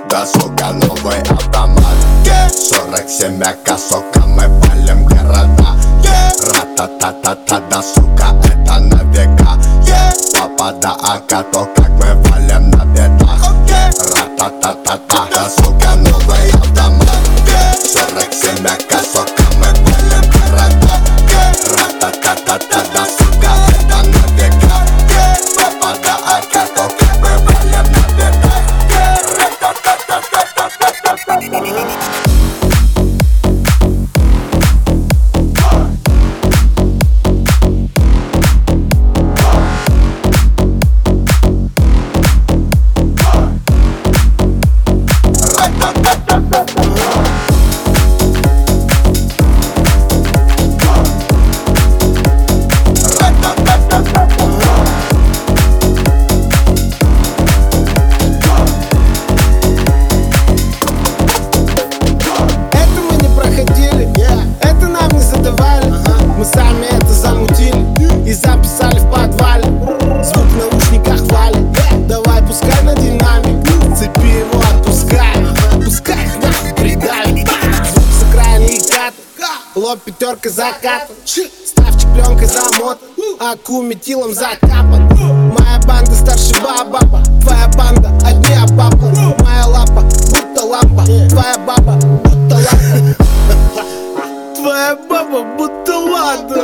Да, сука, новый автомат. 47 АК, сука, мы палим города. Ра-та-та-та-та, да, сука, это на века. Папа, да, АК, то как мы валим на бедах. Ра-та-та-та-та, да, сука, новый автомат. 47 АК, сука, мы палим города. Ра-та-та-та-та, да, сука, это на века. Папа, да, АК, то как мы валим на бедах. Мы сами это замутили и записали в подвале. Звук в наушниках валит. Давай пускай на динамик, цепи его отпускай. Пускай их нахуй придавит. Звук с экрана и кат, лоб пятерка закатан. Ставчик пленкой замотан, аку метилом закапан. Моя банда старше баба, твоя банда одни обапла. Моя лапа будто лампа, твоя баба будто лампа. Твоя баба будто лада.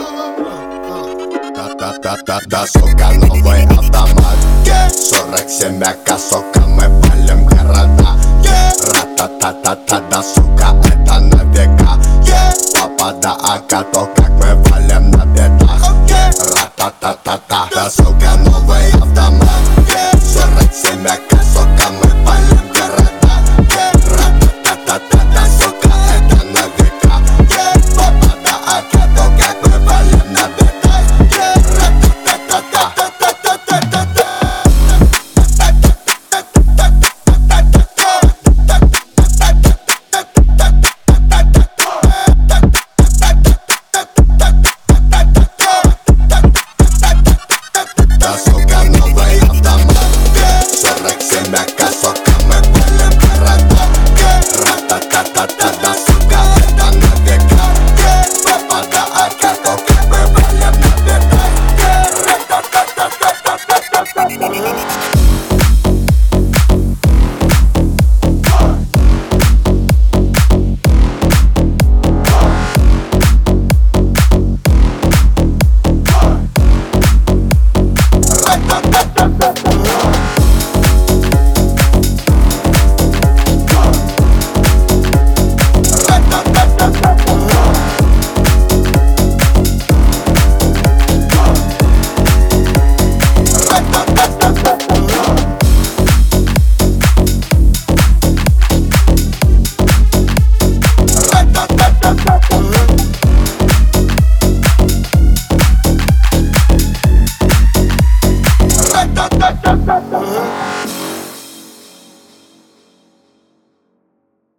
Да, сука, новый автомат. 47 АК, сука, мы палим города. Ра-та-та-та-та, да, сука, это на века. Папа, да, АК, то как мы валим на бедах. Ра-та-та-та-та, да, сука, новый автомат. 47 АК, сука, мы палим города. Ра-та-та-та-та, да, сука, это на века. Папа, да, АК, то как мы валим на бедах. Да, сука, новый автомат. 47 АК, сука, мы палим города. Ра-та-та-та-та, да, сука, это на века. Папа, да, АК, то как мы валим на бедах. Ра-та-та-та-та.